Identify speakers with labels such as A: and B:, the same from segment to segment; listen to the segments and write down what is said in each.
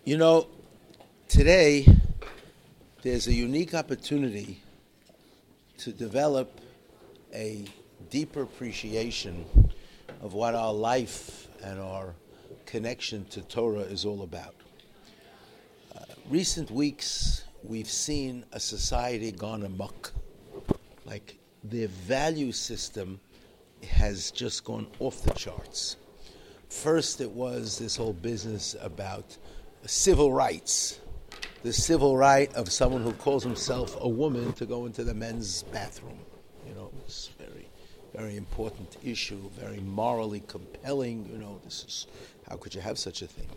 A: You know, today there's a unique opportunity to develop a deeper appreciation of what our life and our connection to Torah is all about. Recent weeks, we've seen a society gone amok. Like their value system has just gone off the charts. First, it was this whole business about civil rights. The civil right of someone who calls himself a woman to go into the men's bathroom. You know, it's very, very important issue, very morally compelling. You know, this is, how could you have such a thing?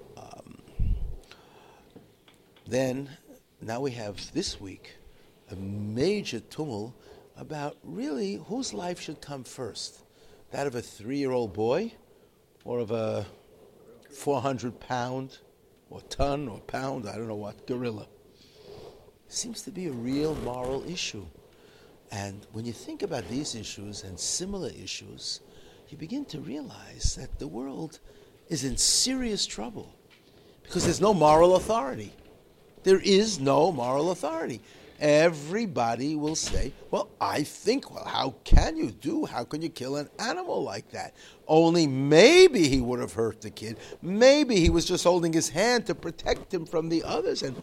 A: Then, now we have this week a major tumult about really whose life should come first. That of a 3-year-old boy or of a 400-pound or ton or pound, I don't know what, gorilla. Seems to be a real moral issue. And when you think about these issues and similar issues, you begin to realize that the world is in serious trouble because there's no moral authority. There is no moral authority. Everybody will say, well, I think, well, how can you kill an animal like that? Only maybe he would have hurt the kid. Maybe he was just holding his hand to protect him from the others. And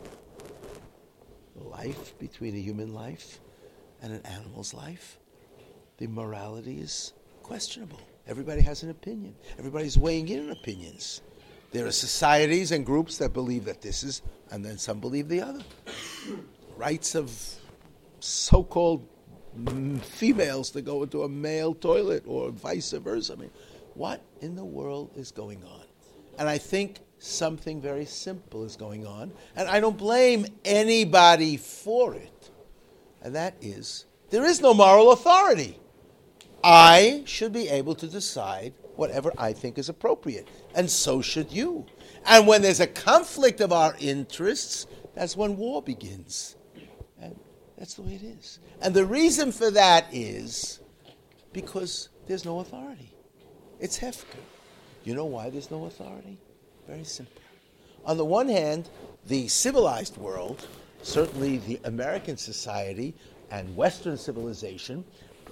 A: the life between a human life and an animal's life, the morality is questionable. Everybody has an opinion. Everybody's weighing in on opinions. There are societies and groups that believe that this is, and then some believe the other. Rights of so-called females to go into a male toilet or vice versa. I mean, what in the world is going on? And I think something very simple is going on, and I don't blame anybody for it. And that is, there is no moral authority. I should be able to decide whatever I think is appropriate, and so should you. And when there's a conflict of our interests, that's when war begins. And that's the way it is. And the reason for that is because there's no authority. It's hefker. You know why there's no authority? Very simple. On the one hand, the civilized world, certainly the American society and Western civilization,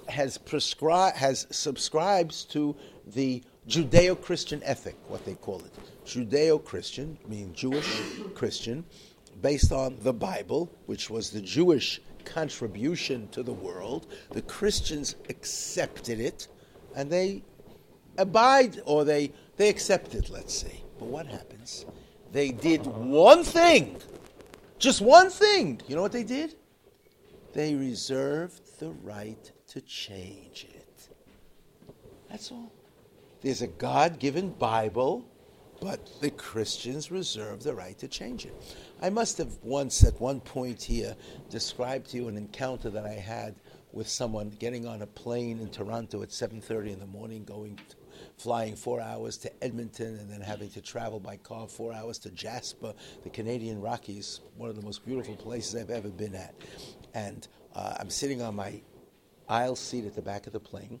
A: subscribes to the Judeo-Christian ethic, what they call it. Judeo-Christian, meaning Jewish Christian, based on the Bible, which was the Jewish contribution to the world. The Christians accepted it, and they abide, or they accept it, let's say. But what happens? They did one thing, just one thing. You know what they did? They reserved the right to change it. That's all. There's a God-given Bible, but the Christians reserve the right to change it. I must have once, at one point here, described to you an encounter that I had with someone getting on a plane in Toronto at 7:30 in the morning, flying 4 hours to Edmonton, and then having to travel by car 4 hours to Jasper, the Canadian Rockies, one of the most beautiful places I've ever been at. And I'm sitting on my aisle seat at the back of the plane,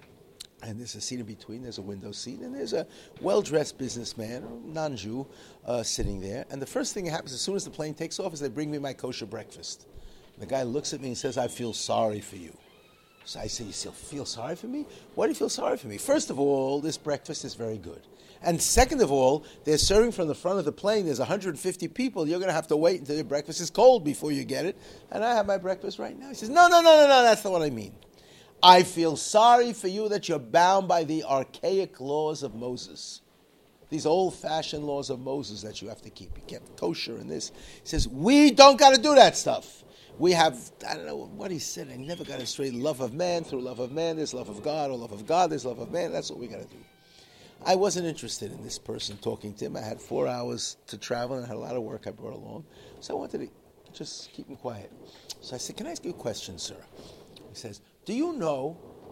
A: and there's a seat in between. There's a window seat, and there's a well-dressed businessman, or non-Jew, sitting there. And the first thing that happens as soon as the plane takes off is they bring me my kosher breakfast. The guy looks at me and says, I feel sorry for you. So I say, you still feel sorry for me? Why do you feel sorry for me? First of all, this breakfast is very good. And second of all, they're serving from the front of the plane. There's 150 people. You're going to have to wait until your breakfast is cold before you get it. And I have my breakfast right now. He says, no, that's not what I mean. I feel sorry for you that you're bound by the archaic laws of Moses. These old-fashioned laws of Moses that you have to keep. You kept kosher and this. He says, we don't got to do that stuff. We have, I don't know what he said, I never got it straight. Love of man, through love of man, there's love of God, or love of God, there's love of man. That's what we got to do. I wasn't interested in this person talking to him. I had 4 hours to travel and I had a lot of work I brought along. So I wanted to just keep him quiet. So I said, can I ask you a question, sir? He says, do you know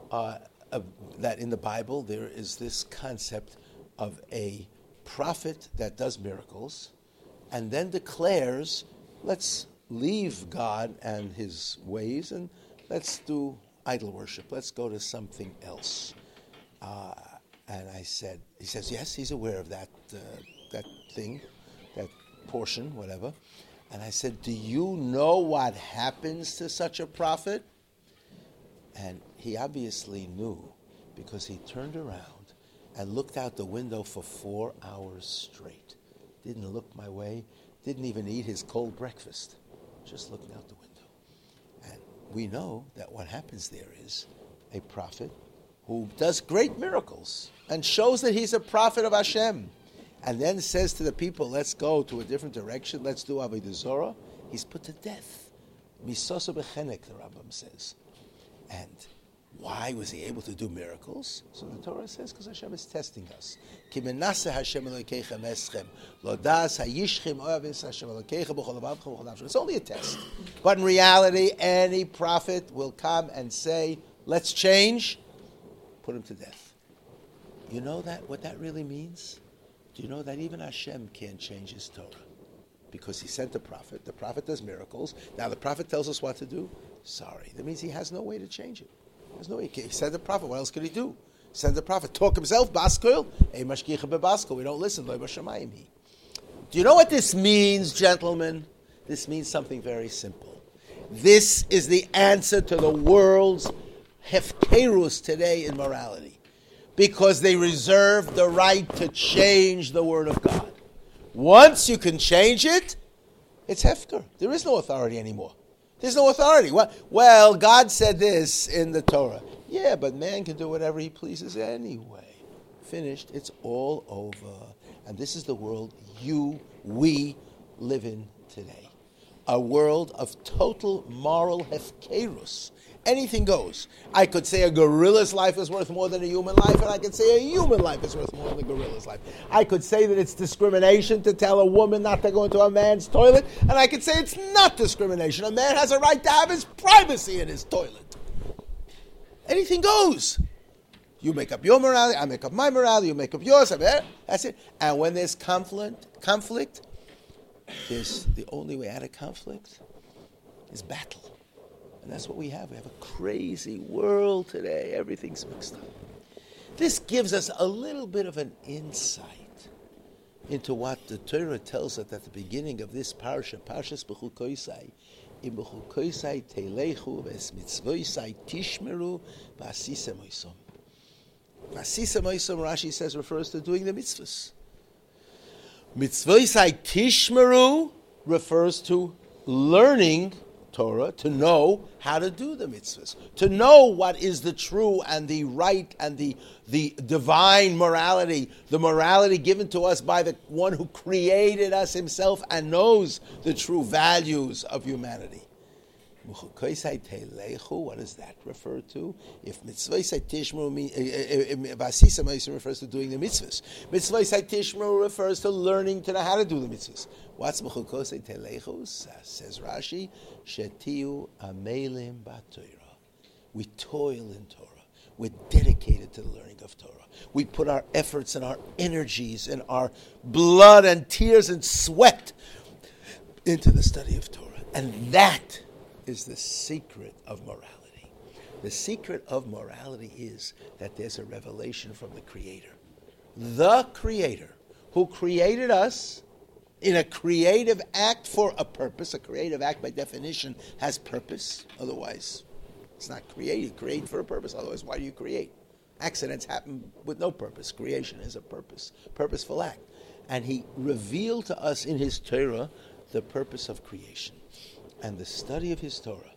A: that in the Bible there is this concept of a prophet that does miracles and then declares, let's leave God and his ways and let's do idol worship. Let's go to something else. And I said, he says, yes, he's aware of that thing. that portion, whatever. And I said, do you know what happens to such a prophet? And he obviously knew, because he turned around and looked out the window for 4 hours straight. Didn't look my way, didn't even eat his cold breakfast, just looking out the window. And we know that what happens there is a prophet who does great miracles and shows that he's a prophet of Hashem, and then says to the people, let's go to a different direction, let's do Avodah Zorah. He's put to death. Misoso bechenek, the Rambam says. And why was he able to do miracles? So the Torah says, because Hashem is testing us. Ki menaseh Hashem Elokeichem eschem, lo das hayishchem oavis Hashem Elokeichem b'chol levavchem b'chol nafshem. It's only a test. But in reality, any prophet will come and say, let's change, put him to death. You know that what that really means? Do you know that even Hashem can't change his Torah? Because he sent the prophet does miracles. Now the prophet tells us what to do. Sorry, that means he has no way to change it. There's no way. He sent the prophet. What else could he do? Send the prophet. Talk himself. Baskoil. We don't listen. Do you know what this means, gentlemen? This means something very simple. This is the answer to the world's hefkerus today in morality. Because they reserve the right to change the word of God. Once you can change it, it's hefker. There is no authority anymore. There's no authority. Well, God said this in the Torah. Yeah, but man can do whatever he pleases anyway. Finished. It's all over. And this is the world we live in today. A world of total moral hefkerus. Anything goes. I could say a gorilla's life is worth more than a human life, and I could say a human life is worth more than a gorilla's life. I could say that it's discrimination to tell a woman not to go into a man's toilet, and I could say it's not discrimination. A man has a right to have his privacy in his toilet. Anything goes. You make up your morality, I make up my morality, you make up yours, that's it. And when there's conflict, there's the only way out of conflict is battle. And that's what we have. We have a crazy world today. Everything's mixed up. This gives us a little bit of an insight into what the Torah tells us at the beginning of this parasha, Parshas Bechukoisai. In Bechukoisai telechu ves mitzvoisai tishmeru v'asisem oisom. V'asisem oisom, Rashi says, refers to doing the mitzvahs. Mitzvoisai tishmeru refers to learning Torah, to know how to do the mitzvahs, to know what is the true and the right and the divine morality, the morality given to us by the one who created us himself and knows the true values of humanity. What does that refer to? If mitzvah tishmeru refers to doing the mitzvahs, mitzvah tishmeru refers to learning to know how to do the mitzvahs. What's mechukosei telechu? Says Rashi, shetiu amelim b'Torah. We toil in Torah. We're dedicated to the learning of Torah. We put our efforts and our energies and our blood and tears and sweat into the study of Torah, and that is the secret of morality. The secret of morality is that there's a revelation from the Creator. The Creator, who created us in a creative act for a purpose. A creative act, by definition, has purpose. Otherwise, it's not created. Create for a purpose. Otherwise, why do you create? Accidents happen with no purpose. Creation is a purpose, purposeful act. And He revealed to us in His Torah the purpose of creation. And the study of His Torah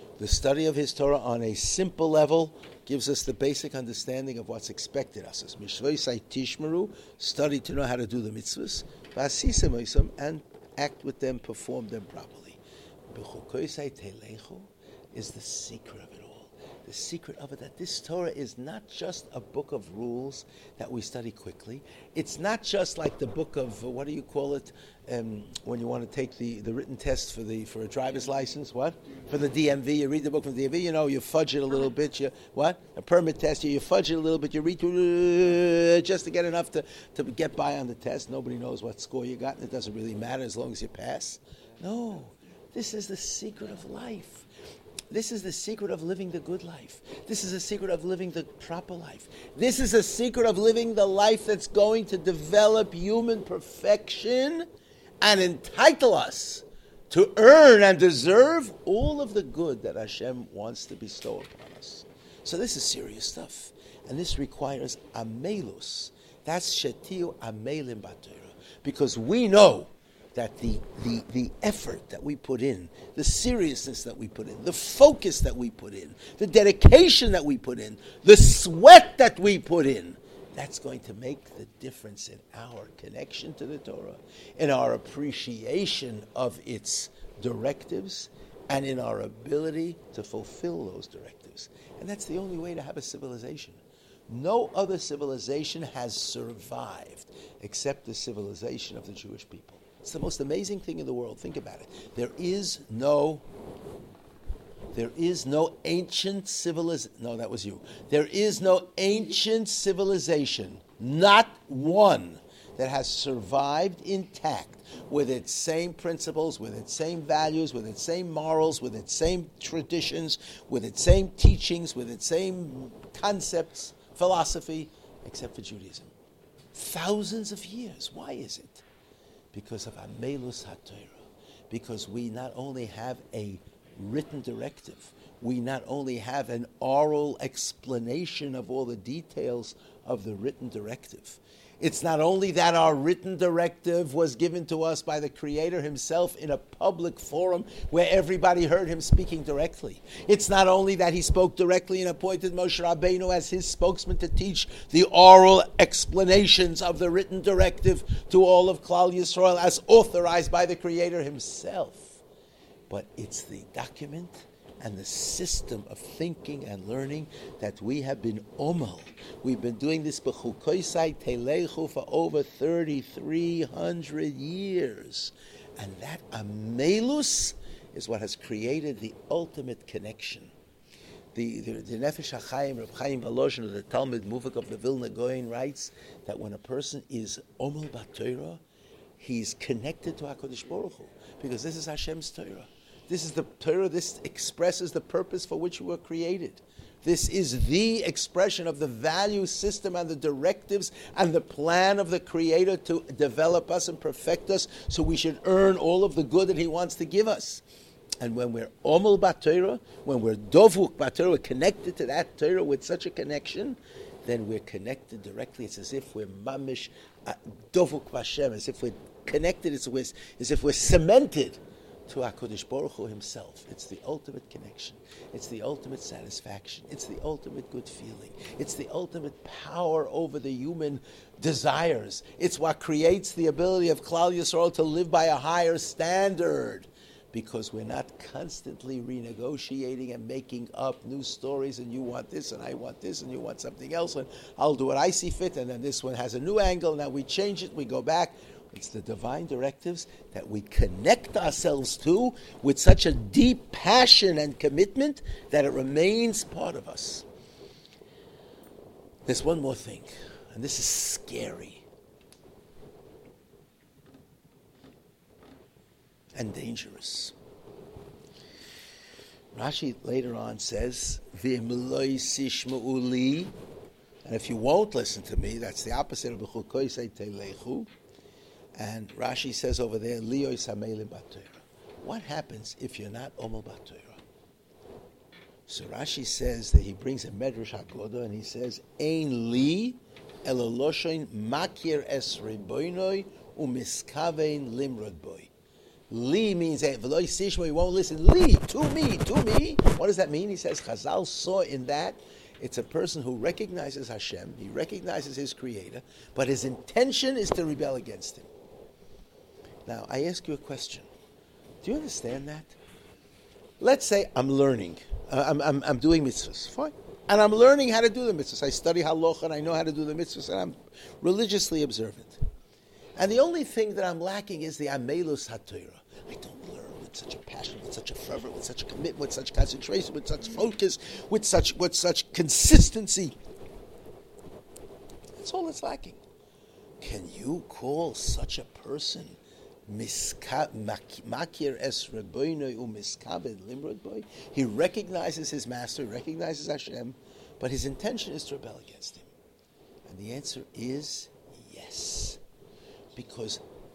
A: on a simple level gives us the basic understanding of what's expected of us. Mishvoisai tishmeru, study to know how to do the mitzvahs, v'asisem and act with them, perform them properly. Bechukoisai telechu is the secret of it all. The secret of it, that this Torah is not just a book of rules that we study quickly. It's not just like the book of, what do you call it, when you want to take the written test for a driver's license, what? For the DMV, you read the book from the DMV, you fudge it a little bit, a permit test, you fudge it a little bit, you read through just to get enough to get by on the test. Nobody knows what score you got, and it doesn't really matter as long as you pass. No, this is the secret of life. This is the secret of living the good life. This is the secret of living the proper life. This is the secret of living the life that's going to develop human perfection and entitle us to earn and deserve all of the good that Hashem wants to bestow upon us. So this is serious stuff. And this requires amelus. That's shetiu amelim b'Torah. Because we know that the effort that we put in, the seriousness that we put in, the focus that we put in, the dedication that we put in, the sweat that we put in, that's going to make the difference in our connection to the Torah, in our appreciation of its directives, and in our ability to fulfill those directives. And that's the only way to have a civilization. No other civilization has survived except the civilization of the Jewish people. It's the most amazing thing in the world. Think about it. There is no ancient civilization. No, that was you. There is no ancient civilization, not one, that has survived intact with its same principles, with its same values, with its same morals, with its same traditions, with its same teachings, with its same concepts, philosophy, except for Judaism. Thousands of years. Why is it? Because of Amelus HaTorah. Because we not only have a written directive, we not only have an oral explanation of all the details of the written directive. It's not only that our written directive was given to us by the Creator Himself in a public forum where everybody heard Him speaking directly. It's not only that He spoke directly and appointed Moshe Rabbeinu as His spokesman to teach the oral explanations of the written directive to all of Klal Yisrael as authorized by the Creator Himself. But it's the document and the system of thinking and learning that we have been omel. We've been doing this b'chukoisai telechu for over 3,300 years. And that amelus is what has created the ultimate connection. The Nefesh HaChaim, Reb Chaim Volozhin of the Talmud Muvak of the Vilna Gaon writes that when a person is omel b'Torah, he's connected to HaKadosh Baruch Hu, because this is Hashem's Torah. This is the Torah, this expresses the purpose for which we were created. This is the expression of the value system and the directives and the plan of the Creator to develop us and perfect us, so we should earn all of the good that He wants to give us. And when we're omel b'Torah, when we're dovuk b'Torah, we're connected to that Torah with such a connection, then we're connected directly. It's as if we're mamish dovuk b'Hashem, as if we're connected, as if we're cemented to HaKadosh Baruch Hu Himself. It's the ultimate connection. It's the ultimate satisfaction. It's the ultimate good feeling. It's the ultimate power over the human desires. It's what creates the ability of Klal Yisrael to live by a higher standard, because we're not constantly renegotiating and making up new stories, and you want this and I want this and you want something else and I'll do what I see fit, and then this one has a new angle, now we change it, we go back. It's the divine directives that we connect ourselves to with such a deep passion and commitment that it remains part of us. There's one more thing, and this is scary and dangerous. Rashi later on says, "V'im lo yishma'u li," and if you won't listen to me, that's the opposite of b'chukoisei telechu. And Rashi says over there, Liyoi Samelim B'Torah. What happens if you're not Omel B'Torah? So Rashi says that he brings a Medrash Haggadah and he says, Ein li eloloshin makir es reboinoi umiskavein limrod boy. Li means v'loi sishmo, you won't listen. Li, to me. What does that mean? He says Chazal saw in that it's a person who recognizes Hashem, he recognizes his Creator, but his intention is to rebel against Him. Now, I ask you a question. Do you understand that? Let's say I'm learning. I'm doing mitzvahs. Fine. And I'm learning how to do the mitzvahs. I study halacha and I know how to do the mitzvahs and I'm religiously observant. And the only thing that I'm lacking is the amelus haTorah. I don't learn with such a passion, with such a fervor, with such a commitment, with such concentration, with such focus, with such consistency. That's all that's lacking. Can you call such a person makir es reboinoi umiskaved limrod boy? He recognizes his master, recognizes Hashem, but his intention is to rebel against Him. And the answer is yes. Because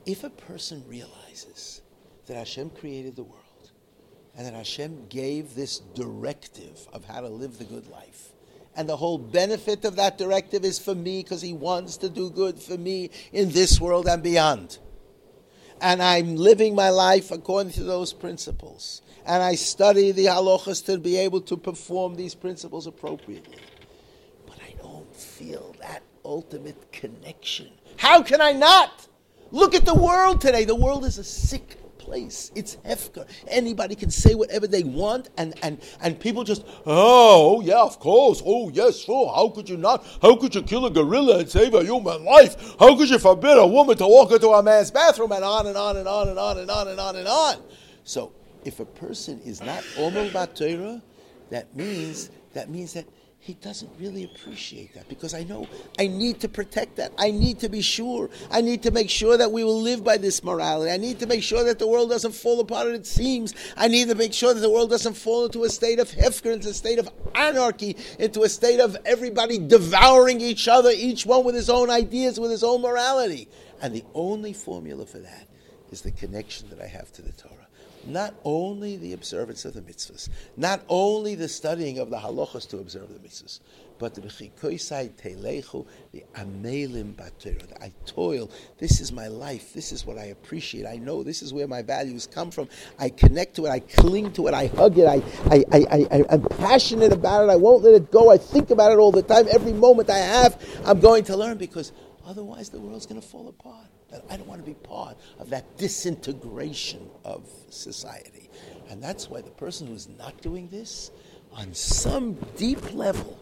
A: if a person realizes that Hashem created the world, and that Hashem gave this directive of how to live the good life, and the whole benefit of that directive is for me because He wants to do good for me in this world and beyond. And I'm living my life according to those principles. And I study the halachas to be able to perform these principles appropriately. But I don't feel that ultimate connection. How can I not? Look at the world today. The world is a sick place. It's hefker. Anybody can say whatever they want, and people just, oh yeah, of course, oh yes, sure. How could you not? How could you kill a gorilla and save a human life? How could you forbid a woman to walk into a man's bathroom? And on and on and on and on and on and on and on. So if a person is not omel b'Torah, that means that he doesn't really appreciate that, because I know I need to protect that. I need to be sure. I need to make sure that we will live by this morality. I need to make sure that the world doesn't fall apart at its seams. I need to make sure that the world doesn't fall into a state of hefker, into a state of anarchy, into a state of everybody devouring each other, each one with his own ideas, with his own morality. And the only formula for that is the connection that I have to the Torah. Not only the observance of the mitzvahs, not only the studying of the halachas to observe the mitzvahs, but the b'chikoisai teilechu, the amelim b'Torah. I toil. This is my life. This is what I appreciate. I know this is where my values come from. I connect to it. I cling to it. I hug it. I'm passionate about it. I won't let it go. I think about it all the time. Every moment I have, I'm going to learn, because otherwise the world's going to fall apart. I don't want to be part of that disintegration of society. And that's why the person who's not doing this, on some deep level,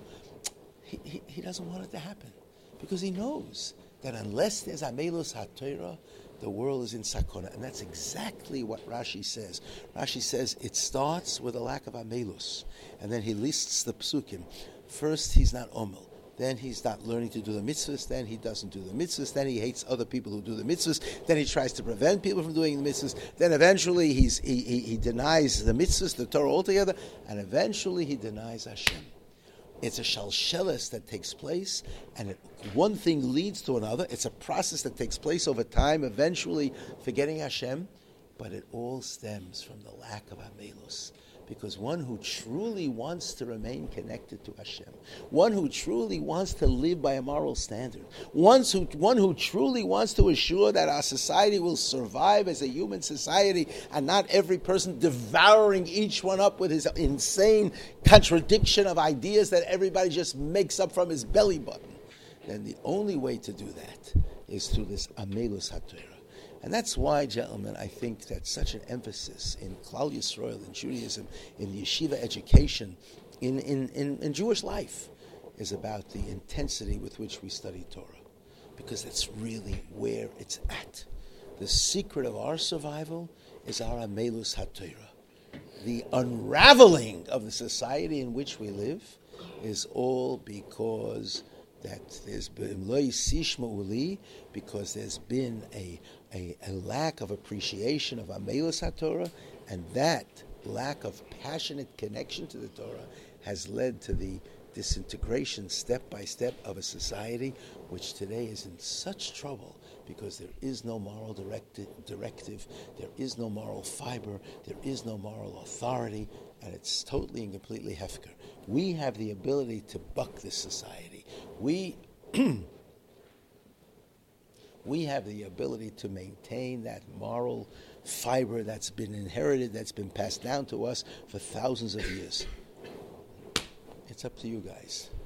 A: he doesn't want it to happen. Because he knows that unless there's Amelus HaTorah, the world is in sakona. And that's exactly what Rashi says. Rashi says it starts with a lack of Amelus. And then he lists the psukim. First, he's not omel. Then he's not learning to do the mitzvahs. Then he doesn't do the mitzvahs. Then he hates other people who do the mitzvahs. Then he tries to prevent people from doing the mitzvahs. Then eventually he denies the mitzvahs, the Torah altogether. And eventually he denies Hashem. It's a shalshelis that takes place, and one thing leads to another. It's a process that takes place over time, eventually forgetting Hashem. But it all stems from the lack of Amelus. Because one who truly wants to remain connected to Hashem, one who truly wants to live by a moral standard, one who truly wants to assure that our society will survive as a human society and not every person devouring each one up with his insane contradiction of ideas that everybody just makes up from his belly button, then the only way to do that is through this Amelus HaTorah. And that's why, gentlemen, I think that such an emphasis in Klal Yisrael, in Judaism, in yeshiva education, in Jewish life, is about the intensity with which we study Torah. Because that's really where it's at. The secret of our survival is our Amelus HaTorah. The unraveling of the society in which we live is all because that there's been because there's been a lack of appreciation of Amelus HaTorah, and that lack of passionate connection to the Torah has led to the disintegration step by step of a society which today is in such trouble because there is no moral directive, there is no moral fiber, there is no moral authority, and it's totally and completely hefker. We have the ability to buck this society. We have the ability to maintain that moral fiber that's been inherited, that's been passed down to us for thousands of years. It's up to you guys.